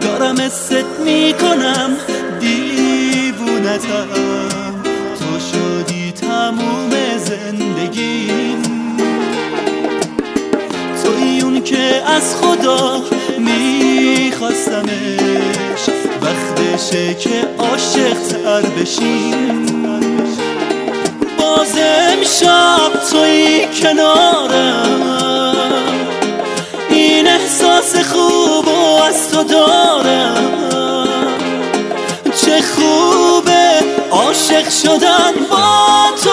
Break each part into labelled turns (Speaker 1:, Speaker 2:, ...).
Speaker 1: دارم حست میکنم دیوونتم، تو شدی تموم زندگیم. توی اون که از خدا میخواستمش، وقتشه که عاشق تر بشیم. باز امشب توی کنارم، این احساس خوبو از تو دارم. چه خوبه عاشق شدن با تو،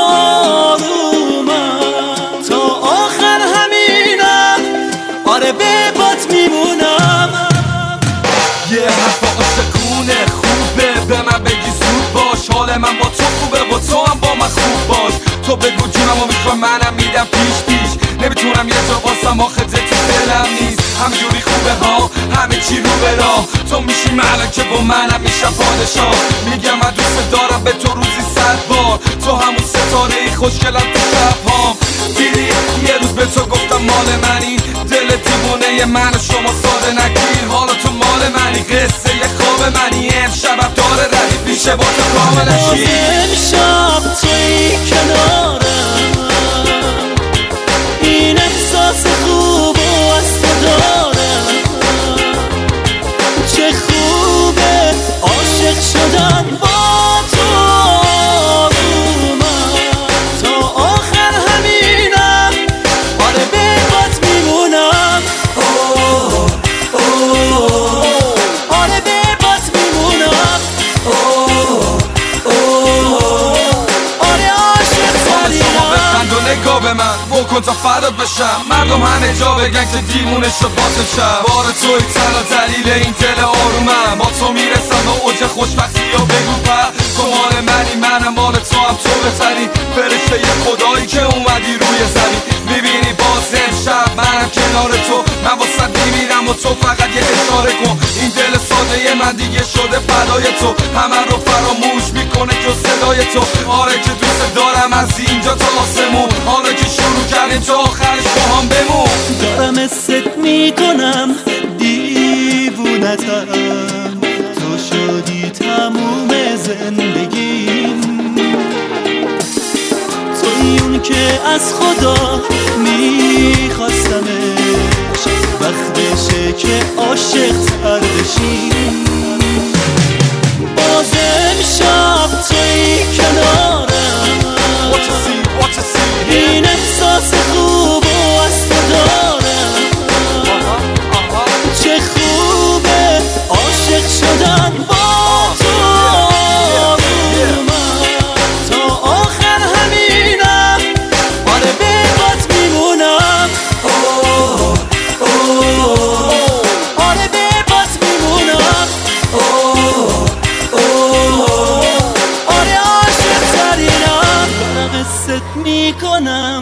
Speaker 1: آرومم تا آخر همینم، آره به بات میمونم.
Speaker 2: یه حرف عاشقونه خوبه، به من بگی زود باش، حال من با تو خوبه و تو هم با من خوب باش. تو بگو جونم و میخوای منم میدم پیش پیش، نمیتونم یه جا باسم آخه تو دلم نیست. همجوری خوبه ها همه چی رو به راه، تو میشی ملکه و منم میشم پادشاه. میگم من دوست دارم به تو روزی 100 بار، تو همون ستاره ای خوشگلم تو شبهام. دیدی یه روز به تو گفتم مال منی، دل دیوونه من و شما ساده نگیر. حالا تو مال منی، قصه یه خواب منی، امشبم داره ردیف میشه با تو کاملشی.
Speaker 1: امشب توی کنارم، این احساس خوبو از تو دارم. چه خوبه عاشق شدن با تو، آرومم تا آخر همینم، آره به بات میمونم. آره به بات میمونم. آره عاشق ترینم.
Speaker 2: بخند و نگاه به من بکن تا فدات بشم، مردم همه جا بگن که دیوونه شد باسم شب. بار توی تنها دلیل این دل آرومم، با تو میرسم به اوج خوشبختی یا بگو پر. تو مال منی منم مال تو، هم تو بهتری فرشته ی خدایی که اومدی روی زمین. میبینی باز امشب منم کنار تو، من واسه میمیرم و تو فقط یه اشاره کن. این دل ساده من دیگه شده فدای تو، همه رو فراموش میکنه جز صدای تو. آره که دوست دارم از اینجا تا آسمون، آره که شروع کردیم تا آخرش با هم بمون.
Speaker 1: دارم حست میکنم دیوونتم، تو شدی تموم زندگیم. توی اون که از خدا میخواستمش، وقتشه که عاشق تر بشیم. باز امشب توی کنارم، این احساس خوبو از تو دارم. چه خوبه عاشق شدن با تو، آرومم تا آخر همینم، آره به بات میمونم. آره به بات میمونم. آره عاشق ترینم، دارم حست میکنم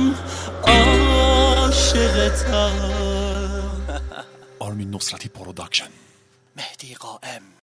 Speaker 1: عاشقتم.
Speaker 3: آرمین نصرتی پروداکشن.
Speaker 1: مهدی قائم.